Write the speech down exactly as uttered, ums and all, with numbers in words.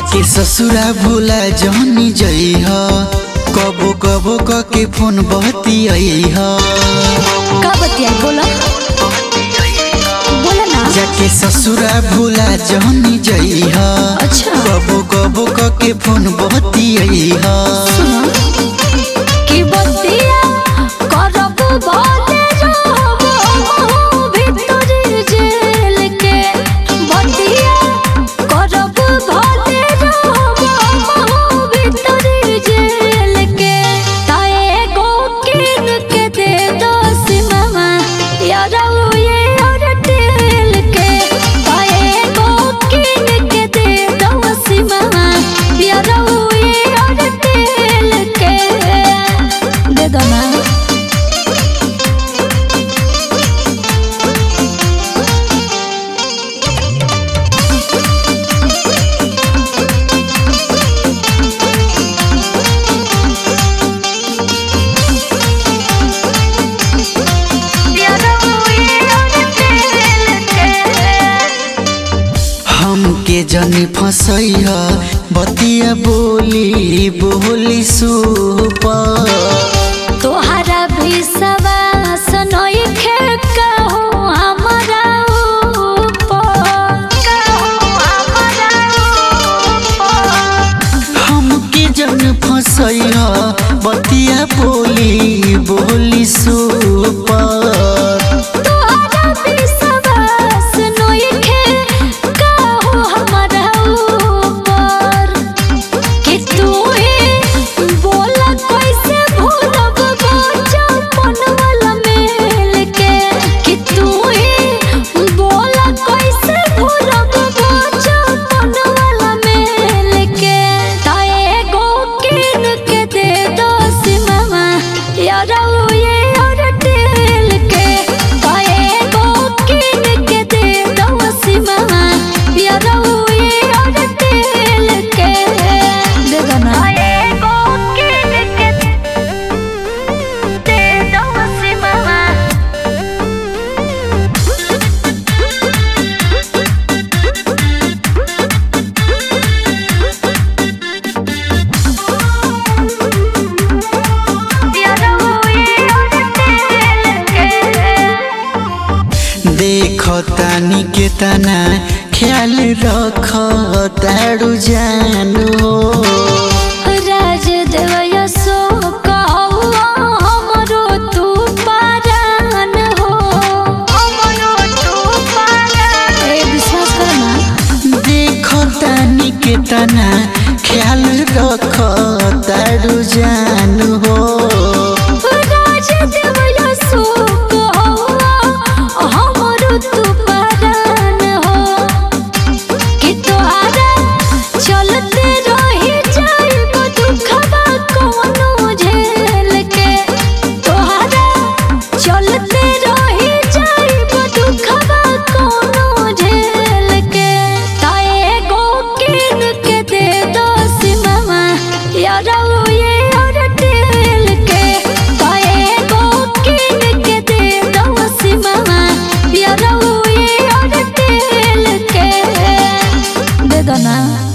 जाके ससुरा भूला जहनी जइह कबो कबो क के फोन बतियइह का बतिया बोला बोला ना जाके ससुरा भूला जहनी जइह अच्छा कबो कबो क के फोन बतियइह सुनो कि बतिया करब भले रहबो भीतर जेल के बतिया करब भले रहबो भीतर जेल के ताए गो किन के दे दो सिमामा यारा ये और तेल के ताए गो किन के दे दो सिमामा यारा ये और तेल के दे दो ना हमके जनी फसैह बतिया बोली बोली सुपर तोहरा विश्वास नइखे कहू हमरा ऊपर कहू हमरा ऊपर हमके जन फसैह बतिया बोली बोली सुपर तोहरा विश्वास नइखे कहू हमरा ऊपर कि तू ही बोला कैसे भूलब बचपन वाला मेल के कि तू ही बोला कैसे भूलब बचपन वाला मेल के ताए गो किन के दे दो सिमामा यारा ये और तेल के ताए गो किन के दे दो सिमामा यारा ये और तेल के दे दो ना ताए गो किन के दे दो सिमामा देखो तानी के तना ख्याल रख तारू जानो राज देवया सो कहू हमरो तू पारान हो हमरो तू पारान ए विश्वास कर ना देखो तानी के तना ख्याल रख तारू जानो राज देवया सो कहू हमरो तू पारान हो कि तोहरा चलते रही जाइब दुखबा कोनो झेल के तोहरा चलते रही जाइब दुखबा कोनो झेल के ताए गो किन के दे दो सिमामा यारा ये और तेल के ताए गो किन के दे दो सिमामा यारा ये और तेल के दे दो ना।